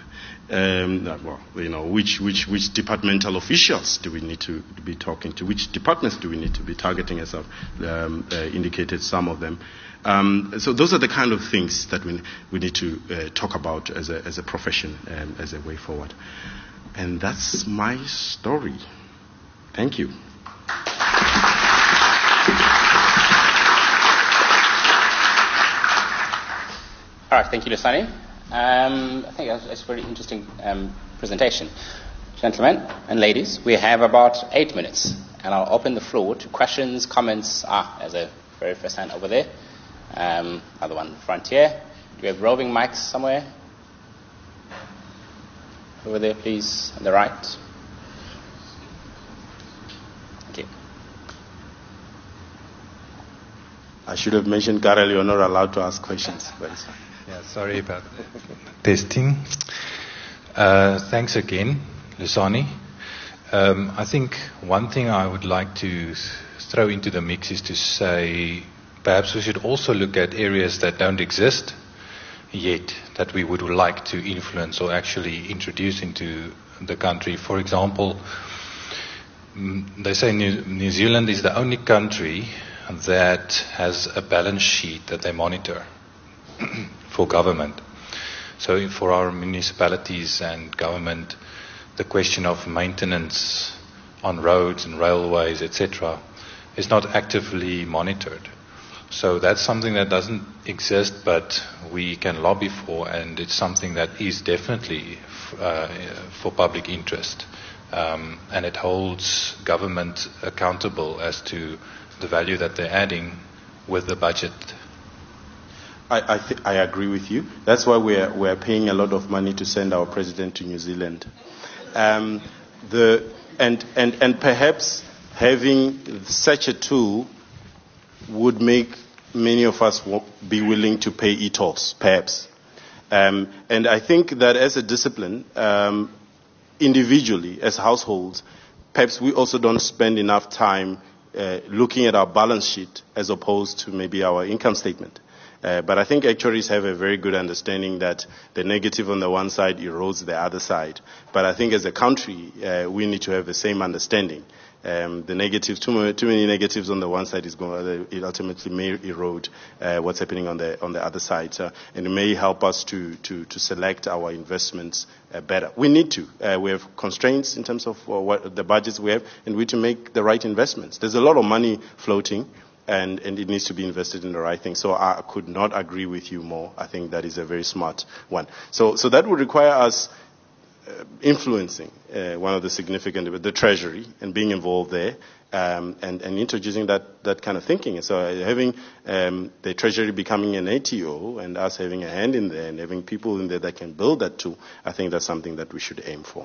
Which departmental officials do we need to be talking to? Which departments do we need to be targeting, as I've indicated some of them? So those are the kind of things that we need to talk about as a profession, as a way forward. And that's my story. Thank you. All right, thank you, Lusani. I think that's a very interesting presentation. Gentlemen and ladies, we have about 8 minutes, and I'll open the floor to questions, comments. There's a very first hand over there. Other one front here. Do we have roving mics somewhere? Over there, please, on the right. Thank you. I should have mentioned, Karel, you're not allowed to ask questions, but it's fine. Yeah, sorry about testing. Thanks again, Lusani. I think one thing I would like to throw into the mix is to say perhaps we should also look at areas that don't exist yet that we would like to influence or actually introduce into the country. For example, they say New Zealand is the only country that has a balance sheet that they monitor for government. So for our municipalities and government, the question of maintenance on roads and railways, etc., is not actively monitored. So that's something that doesn't exist, but we can lobby for, and it's something that is definitely for public interest. And it holds government accountable as to the value that they're adding with the budget. I agree with you. That's why we're paying a lot of money to send our president to New Zealand. And perhaps having such a tool would make many of us be willing to pay e-tolls, perhaps. And I think that as a discipline, individually, as households, perhaps we also don't spend enough time looking at our balance sheet as opposed to maybe our income statement. But I think actuaries have a very good understanding that the negative on the one side erodes the other side. But I think as a country, we need to have the same understanding. The negatives, too many negatives on the one side it ultimately may erode what's happening on the other side. And it may help us to select our investments better. We need to. We have constraints in terms of what the budgets we have, and we need to make the right investments. There's a lot of money floating, and it needs to be invested in the right thing. So I could not agree with you more. I think that is a very smart one. So that would require us influencing one of the significant, the Treasury, and being involved there, and introducing that kind of thinking. And so having the Treasury becoming an ATO and us having a hand in there and having people in there that can build that too, I think that's something that we should aim for.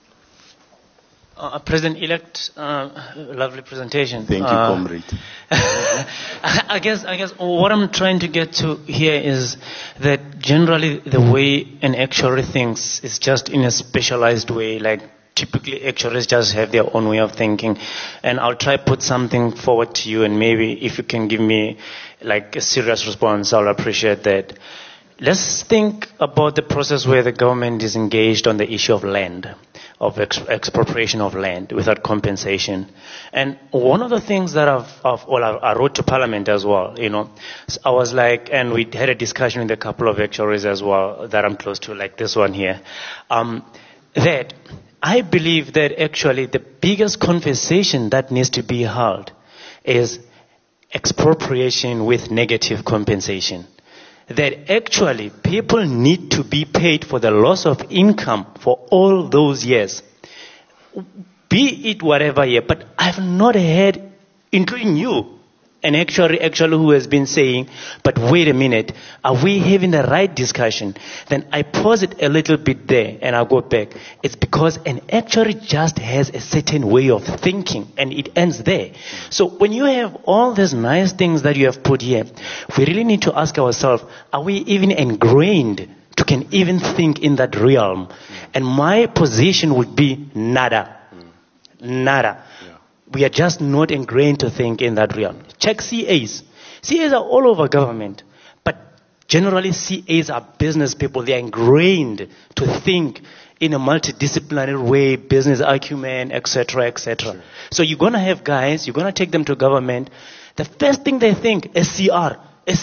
President-elect, lovely presentation. Thank you, comrade. I guess what I'm trying to get to here is that generally the way an actuary thinks is just in a specialized way. Like typically actuaries just have their own way of thinking. And I'll try to put something forward to you, and maybe if you can give me like a serious response, I'll appreciate that. Let's think about the process where the government is engaged on the issue of land, of expropriation of land without compensation. And one of the things that I wrote to Parliament as well, I was like, and we had a discussion with a couple of actuaries as well that I'm close to, like this one here, that I believe that actually the biggest conversation that needs to be held is expropriation with negative compensation. That actually people need to be paid for the loss of income for all those years. Be it whatever year, but I've not heard, including you, an actuary who has been saying, but wait a minute, are we having the right discussion? Then I pause it a little bit there and I'll go back. It's because an actuary just has a certain way of thinking and it ends there. So when you have all these nice things that you have put here, we really need to ask ourselves, are we even ingrained to can even think in that realm? And my position would be nada. Nada. We are just not ingrained to think in that realm. Check CAs. CAs are all over government. But generally CAs are business people. They are ingrained to think in a multidisciplinary way, business acumen, etc., etc. Sure. So you're going to have guys, you're going to take them to government. The first thing they think, SCR,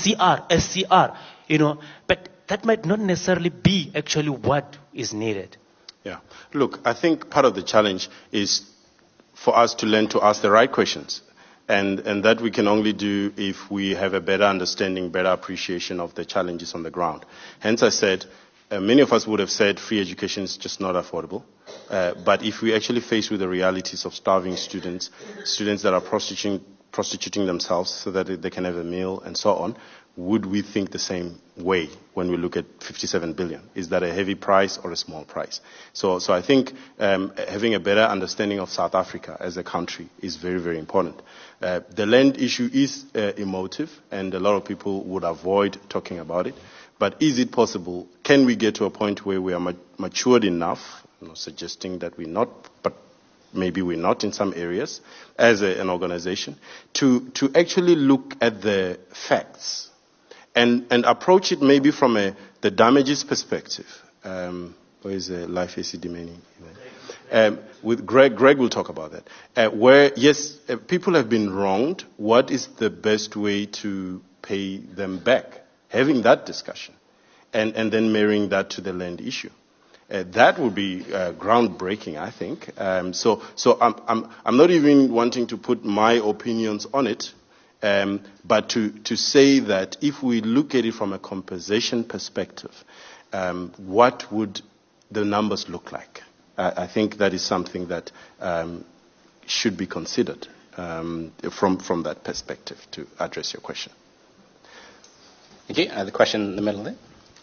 but that might not necessarily be actually what is needed. Yeah. Look, I think part of the challenge is for us to learn to ask the right questions. And that we can only do if we have a better understanding, better appreciation of the challenges on the ground. Hence I said, many of us would have said free education is just not affordable. But if we actually face with the realities of starving students that are prostituting themselves so that they can have a meal and so on, would we think the same way when we look at 57 billion? Is that a heavy price or a small price? So I think having a better understanding of South Africa as a country is very, very important. The land issue is emotive, and a lot of people would avoid talking about it. But is it possible? Can we get to a point where we are matured enough, I'm not suggesting that we're not, but maybe we're not in some areas, as an organization, to actually look at the facts and approach it maybe from the damages perspective. Where is Life AC Demani? With Greg will talk about that. Where, yes, people have been wronged. What is the best way to pay them back? Having that discussion. And then marrying that to the land issue. That would be groundbreaking, I think. So I'm not even wanting to put my opinions on it, but to say that if we look at it from a compensation perspective, what would the numbers look like? I think that is something that should be considered from that perspective to address your question. Thank you. The question in the middle there.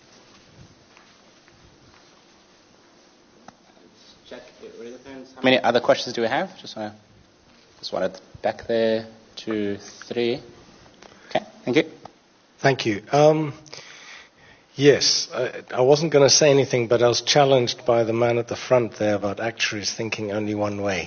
Check. It really depends. How many other questions do we have? Just one at the back there. 2, 3. Okay, thank you. Thank you. Yes, I wasn't going to say anything, but I was challenged by the man at the front there about actuaries thinking only one way.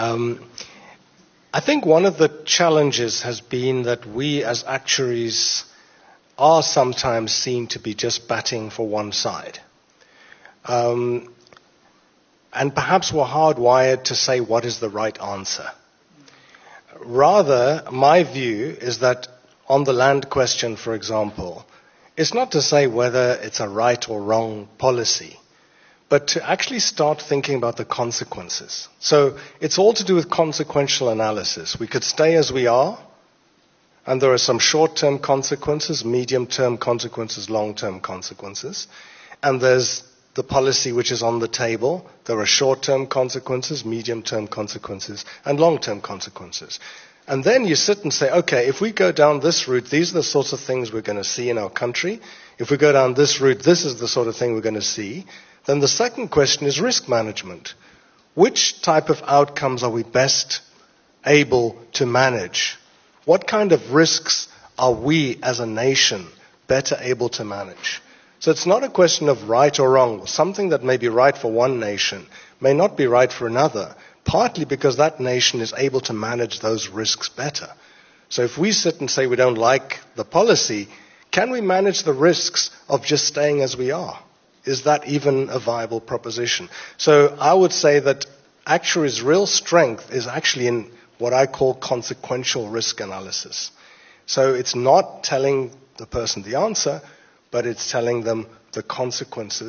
I think one of the challenges has been that we as actuaries are sometimes seen to be just batting for one side. And perhaps we're hardwired to say what is the right answer. Rather, my view is that on the land question, for example, it's not to say whether it's a right or wrong policy, but to actually start thinking about the consequences. So it's all to do with consequential analysis. We could stay as we are, and there are some short-term consequences, medium-term consequences, long-term consequences, and there's the policy which is on the table. There are short-term consequences, medium-term consequences, and long-term consequences. And then you sit and say, okay, if we go down this route, these are the sorts of things we're going to see in our country. If we go down this route, this is the sort of thing we're going to see. Then the second question is risk management. Which type of outcomes are we best able to manage? What kind of risks are we as a nation better able to manage? So it's not a question of right or wrong. Something that may be right for one nation may not be right for another, partly because that nation is able to manage those risks better. So if we sit and say we don't like the policy, can we manage the risks of just staying as we are? Is that even a viable proposition? So I would say that actuaries' real strength is actually in what I call consequential risk analysis. So it's not telling the person the answer, but it's telling them the consequences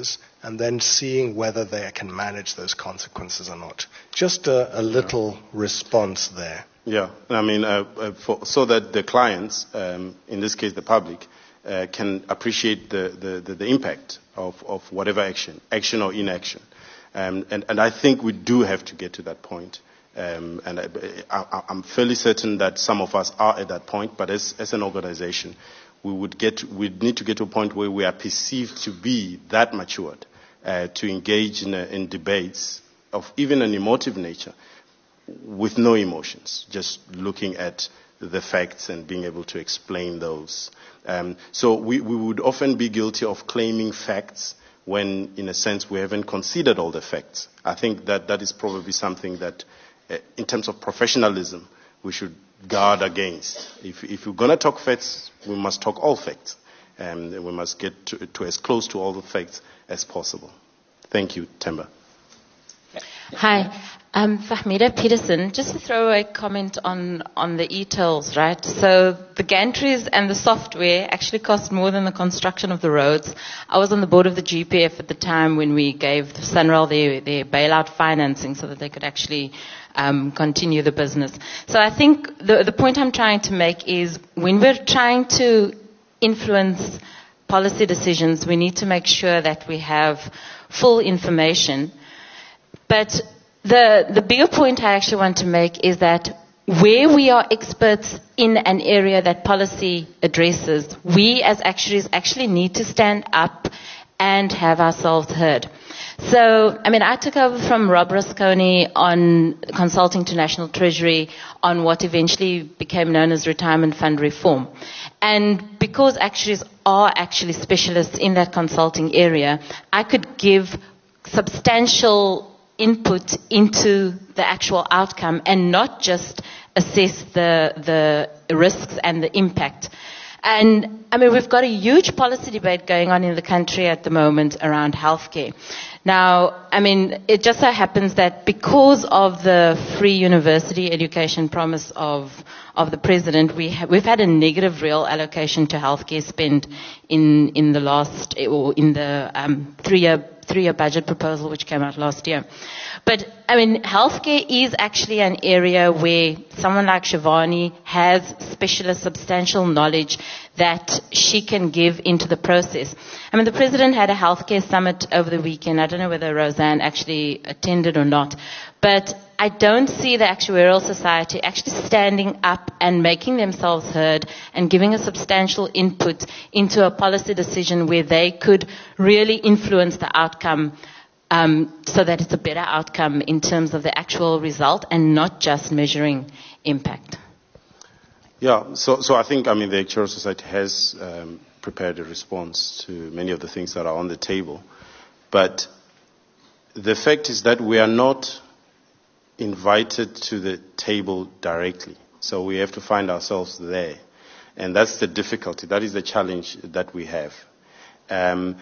and then seeing whether they can manage those consequences or not. Just a little response there. Yeah, I mean, so that the clients, in this case the public, can appreciate the impact of whatever action or inaction. And I think we do have to get to that point. And I'm fairly certain that some of us are at that point, but as an organization, we need to get to a point where we are perceived to be that matured to engage in debates of even an emotive nature with no emotions, just looking at the facts and being able to explain those. So we would often be guilty of claiming facts when, in a sense, we haven't considered all the facts. I think that is probably something that, in terms of professionalism, we should guard against. If we're going to talk facts, we must talk all facts. And we must get to as close to all the facts as possible. Thank you, Themba. Hi, I'm Fahmida Peterson. Just to throw a comment on the e-tolls, right? So the gantries and the software actually cost more than the construction of the roads. I was on the board of the GPF at the time when we gave Sunrail their bailout financing so that they could actually continue the business. So I think the point I'm trying to make is when we're trying to influence policy decisions, we need to make sure that we have full information. But the bigger point I actually want to make is that where we are experts in an area that policy addresses, we as actuaries actually need to stand up and have ourselves heard. So, I mean, I took over from Rob Rasconi on consulting to National Treasury on what eventually became known as retirement fund reform. And because actuaries are actually specialists in that consulting area, I could give substantial input into the actual outcome and not just assess the risks and the impact. And, I mean, we've got a huge policy debate going on in the country at the moment around healthcare. Now, I mean, it just so happens that because of the free university education promise of the president, we've had a negative real allocation to healthcare spend in the last, or in the three-year budget proposal which came out last year. But, I mean, healthcare is actually an area where someone like Shivani has specialist substantial knowledge that she can give into the process. I mean, the president had a healthcare summit over the weekend. I don't know whether Roseanne actually attended or not. But I don't see the Actuarial Society actually standing up and making themselves heard and giving a substantial input into a policy decision where they could really influence the outcome so that it's a better outcome in terms of the actual result and not just measuring impact. Yeah, so I think, I mean, the Actuarial Society has prepared a response to many of the things that are on the table. But the fact is that we are not invited to the table directly. So we have to find ourselves there. And that's the difficulty. That is the challenge that we have. And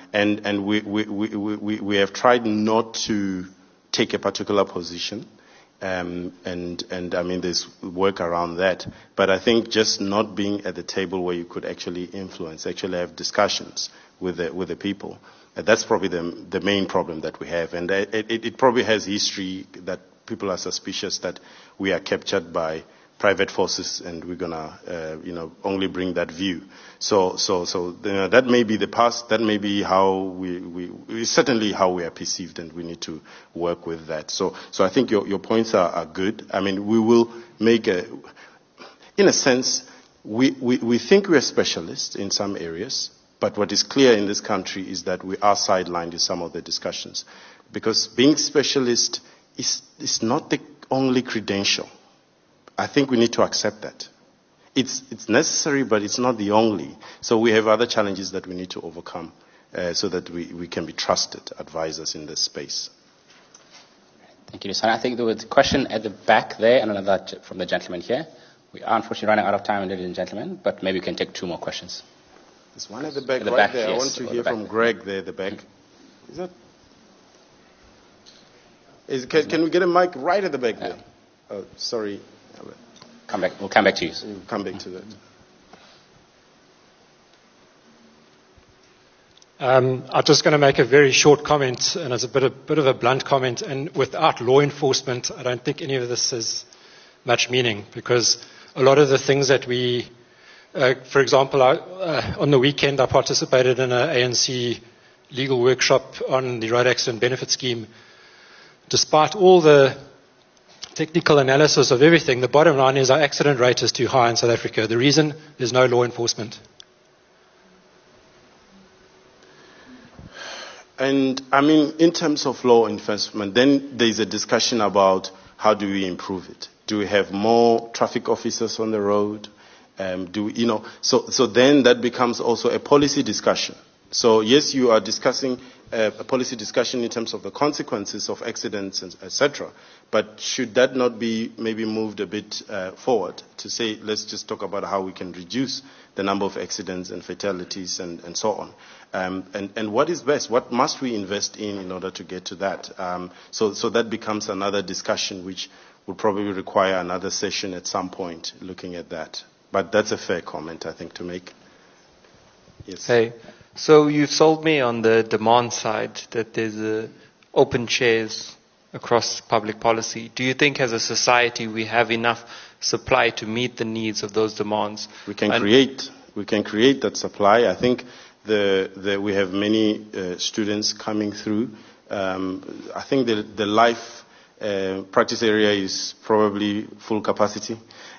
we have tried not to take a particular position. And I mean, there's work around that. But I think just not being at the table where you could actually influence, actually have discussions with the people, that's probably the main problem that we have. And it probably has history that people are suspicious that we are captured by private forces and we're gonna, only bring that view. So that may be the past. That may be how certainly how we are perceived, and we need to work with that. So I think your points are good. I mean, we will make in a sense, we think we are specialists in some areas, but what is clear in this country is that we are sidelined in some of the discussions, because being specialist is not the only credential. I think we need to accept that. It's necessary, but it's not the only. So we have other challenges that we need to overcome so that we can be trusted advisors in this space. Thank you, Luciano. I think there was a question at the back there and another from the gentleman here. We are unfortunately running out of time, ladies and gentlemen, but maybe we can take two more questions. There's one at the back, at the right back, there. yes, I want to hear from Greg there at the back. Is that? Can we get a mic right at the back there? Oh, sorry. Come back. We'll come back to you. We'll come back to that. I'm just going to make a very short comment, and it's a bit of a blunt comment. And without law enforcement, I don't think any of this has much meaning, because a lot of the things that we, for example, on the weekend I participated in an ANC legal workshop on the road accident benefit scheme. Despite all the technical analysis of everything, the bottom line is our accident rate is too high in South Africa. The reason, there's no law enforcement. And I mean, in terms of law enforcement, then there's a discussion about how do we improve it. Do we have more traffic officers on the road? So then that becomes also a policy discussion. So yes, you are discussing a policy discussion in terms of the consequences of accidents, etc. But should that not be maybe moved a bit forward to say, let's just talk about how we can reduce the number of accidents and fatalities and so on. And what is best? What must we invest in order to get to that? So that becomes another discussion which will probably require another session at some point looking at that. But that's a fair comment, I think, to make. Yes. Hey, so you've sold me on the demand side that there's open chairs across public policy. Do you think as a society we have enough supply to meet the needs of those demands? We can create that supply. I think we have many students coming through. I think the life practice area is probably full capacity.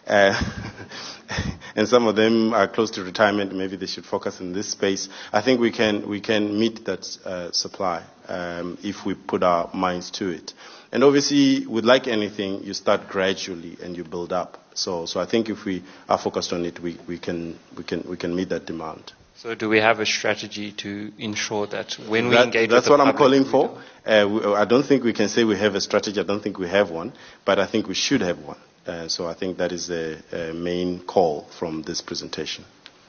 And some of them are close to retirement. Maybe they should focus in this space. I think we can meet that supply if we put our minds to it. And obviously, with like anything, you start gradually and you build up. So I think if we are focused on it, we can meet that demand. So do we have a strategy to ensure that when we engage that's with the what I'm public, calling for. I don't think we can say we have a strategy. I don't think we have one, but I think we should have one. So I think that is the main call from this presentation.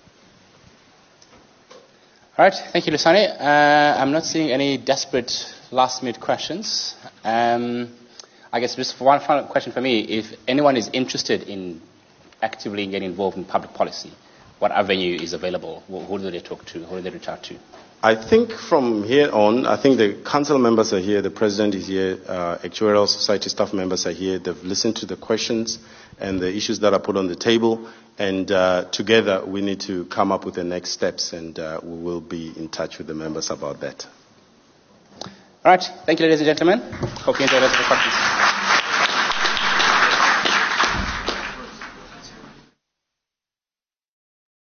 All right, thank you, Lusani. I'm not seeing any desperate last-minute questions. I guess just one final question for me. If anyone is interested in actively getting involved in public policy, what avenue is available? Who do they talk to? Who do they reach out to? I think from here on, I think the council members are here, the president is here, actuarial society staff members are here. They've listened to the questions and the issues that are put on the table, and together we need to come up with the next steps, and we will be in touch with the members about that. All right. Thank you, ladies and gentlemen. Hope you enjoy the rest of the conference.